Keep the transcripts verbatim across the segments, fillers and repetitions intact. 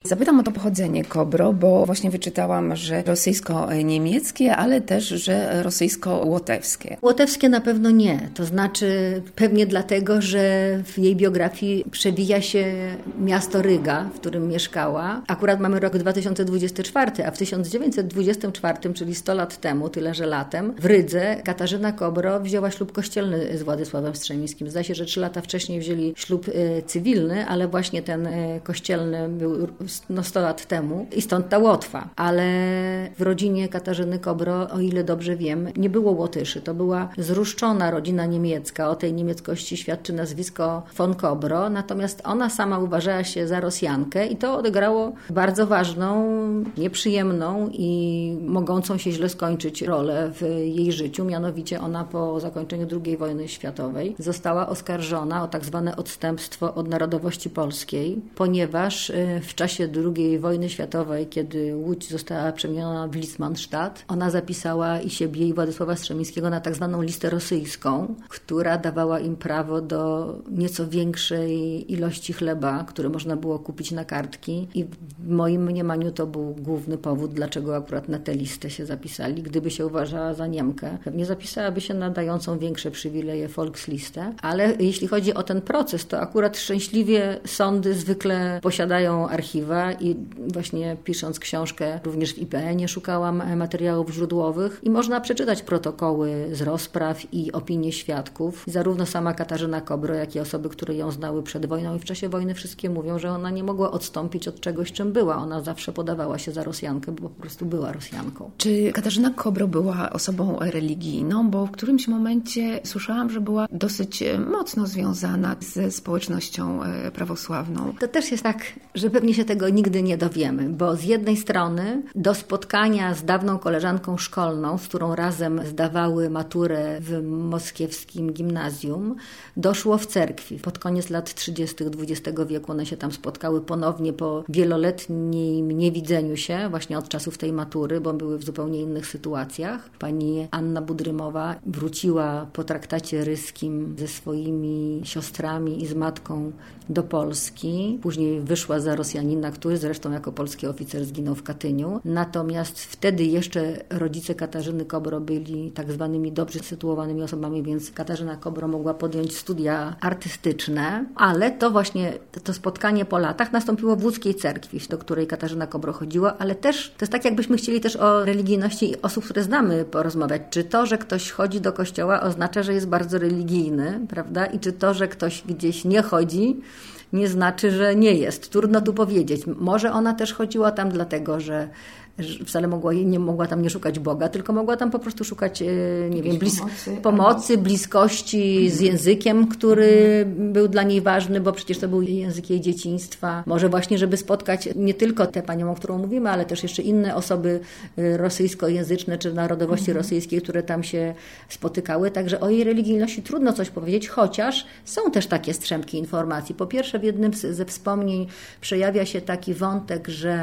Zapytam o to pochodzenie Kobro, bo właśnie wyczytałam, że rosyjsko-niemieckie, ale też, że rosyjsko-łotewskie. Łotewskie na pewno nie. To znaczy pewnie dlatego, że w jej biografii przewija się miasto Ryga, w którym mieszkała. Akurat mamy rok dwa tysiące dwudziesty czwarty, a w tysiąc dziewięćset dwudziestym czwartym, czyli sto lat temu, tyle że latem, w Rydze Katarzyna Kobro wzięła ślub kościelny z Władysławem Strzemińskim. Zdaje się, że trzy lata wcześniej wzięli ślub y, cywilny, ale właśnie ten y, kościelny był no, sto lat temu i stąd ta Łotwa. Ale w rodzinie Katarzyny Kobro, o ile dobrze wiem, nie było Łotyszy. To była zruszczona rodzina niemiecka. O tej niemieckości świadczy nazwisko von Kobro, natomiast ona sama uważała się za Rosjankę i to odegrało bardzo ważną, nieprzyjemną i mogącą się źle skończyć rolę w jej życiu. Mianowicie ona po zakończeniu drugiej wojny światowej została oskarżona o tak zwane odstępstwo od narodowości polskiej, ponieważ w czasie drugiej wojny światowej, kiedy Łódź została przemieniona w Litzmannstadt, ona zapisała i siebie i Władysława Strzemińskiego na tak zwaną listę rosyjską, która dawała im prawo do nieco większej ilości chleba, który można było kupić na kartki i w moim mniemaniu to był główny powód, dlaczego akurat na tę listę się zapisali. Gdyby się uważała za Niemkę, pewnie zapisałaby się na dającą większe przywileje Volkslistę, ale jeśli chodzi o ten proces, to akurat szczęśliwie sądy zwykle posiadają archiwa i właśnie pisząc książkę również w I P N-ie szukałam materiałów źródłowych i można przeczytać protokoły z rozpraw i opinie świadków. Zarówno sama Katarzyna Kobro, jak i osoby, które ją znały przed wojną i w czasie wojny, wszystkie mówią, że ona nie mogła odstąpić od czegoś, czym była. Ona zawsze podawała się za Rosjankę, bo po prostu była Rosjanką. Czy Katarzyna Kobro była osobą religijną? Bo w którymś momencie słyszałam, że była dosyć mocno związana ze społecznością prawosławną. To też jest tak, że pewnie się tego nigdy nie dowiemy, bo z jednej strony do spotkania z dawną koleżanką szkolną, z którą razem zdawały maturę w moskiewskim gimnazjum, doszło w cerkwi. Pod koniec lat trzydziestych dwudziestego wieku one się tam spotkały ponownie po wieloletnim niewidzeniu się, właśnie od czasów tej matury, bo były w zupełnie innych sytuacjach. Pani Anna Budrymowa wróciła po traktacie ryskim ze swoimi siostrami i z matką do Polski. Później wyszła za Rosjanina, który zresztą jako polski oficer zginął w Katyniu. Natomiast wtedy jeszcze rodzice Katarzyny Kobro byli tak zwanymi dobrze sytuowanymi osobami, więc Katarzyna Kobro mogła podjąć studia artystyczne, ale to właśnie to spotkanie po latach nastąpiło w łódzkiej cerkwi, do której Katarzyna Kobro chodziła, ale też to jest tak, jakbyśmy chcieli też o religijności osób, które znamy, porozmawiać. Czy to, że ktoś chodzi do kościoła, oznacza, że jest bardzo religijny, prawda? I czy to, że ktoś gdzieś nie chodzi, nie znaczy, że nie jest. Trudno tu powiedzieć. Może ona też chodziła tam dlatego, że wcale mogła, nie mogła tam nie szukać Boga, tylko mogła tam po prostu szukać, nie wiem, blis- pomocy, pomocy, bliskości z językiem, który był dla niej ważny, bo przecież to był język jej dzieciństwa. Może właśnie, żeby spotkać nie tylko tę panią, o którą mówimy, ale też jeszcze inne osoby rosyjskojęzyczne czy narodowości mhm. rosyjskiej, które tam się spotykały. Także o jej religijności trudno coś powiedzieć, chociaż są też takie strzępki informacji. Po pierwsze, w jednym ze wspomnień przejawia się taki wątek, że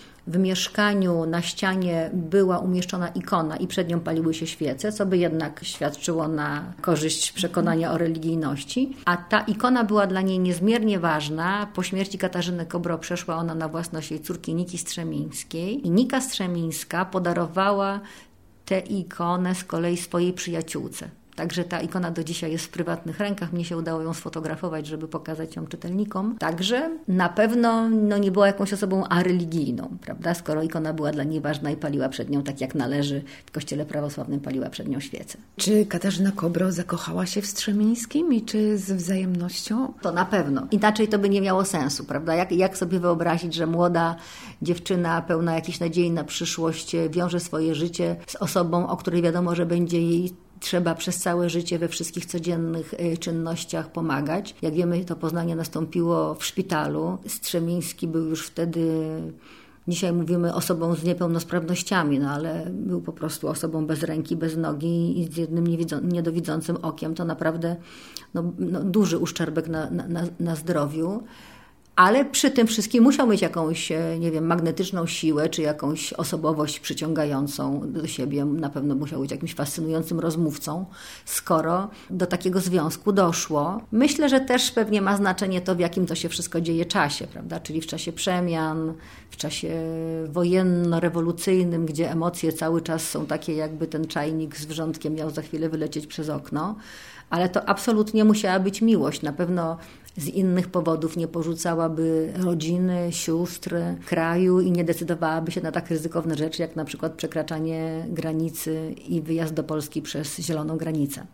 w mieszkaniu na ścianie była umieszczona ikona i przed nią paliły się świece, co by jednak świadczyło na korzyść przekonania o religijności. A ta ikona była dla niej niezmiernie ważna. Po śmierci Katarzyny Kobro przeszła ona na własność jej córki Niki Strzemińskiej. I Nika Strzemińska podarowała tę ikonę z kolei swojej przyjaciółce. Także ta ikona do dzisiaj jest w prywatnych rękach. Mnie się udało ją sfotografować, żeby pokazać ją czytelnikom. Także na pewno no, nie była jakąś osobą areligijną, prawda? Skoro ikona była dla niej ważna i paliła przed nią tak jak należy, w kościele prawosławnym paliła przed nią świecę. Czy Katarzyna Kobro zakochała się w Strzemińskim i czy z wzajemnością? To na pewno. Inaczej to by nie miało sensu, prawda? Jak, jak sobie wyobrazić, że młoda dziewczyna pełna jakichś nadziei na przyszłość wiąże swoje życie z osobą, o której wiadomo, że będzie jej trzeba przez całe życie we wszystkich codziennych czynnościach pomagać. Jak wiemy, to poznanie nastąpiło w szpitalu. Strzemiński był już wtedy, dzisiaj mówimy, osobą z niepełnosprawnościami, no ale był po prostu osobą bez ręki, bez nogi i z jednym niewidzą- niedowidzącym okiem. To naprawdę no, no, duży uszczerbek na, na, na zdrowiu. Ale przy tym wszystkim musiał mieć jakąś, nie wiem, magnetyczną siłę, czy jakąś osobowość przyciągającą do siebie. Na pewno musiał być jakimś fascynującym rozmówcą, skoro do takiego związku doszło. Myślę, że też pewnie ma znaczenie to, w jakim to się wszystko dzieje czasie, prawda? Czyli w czasie przemian, w czasie wojenno-rewolucyjnym, gdzie emocje cały czas są takie, jakby ten czajnik z wrzątkiem miał za chwilę wylecieć przez okno. Ale to absolutnie musiała być miłość. Na pewno z innych powodów nie porzucałaby rodziny, sióstr, kraju i nie decydowałaby się na tak ryzykowne rzeczy, jak na przykład przekraczanie granicy i wyjazd do Polski przez zieloną granicę.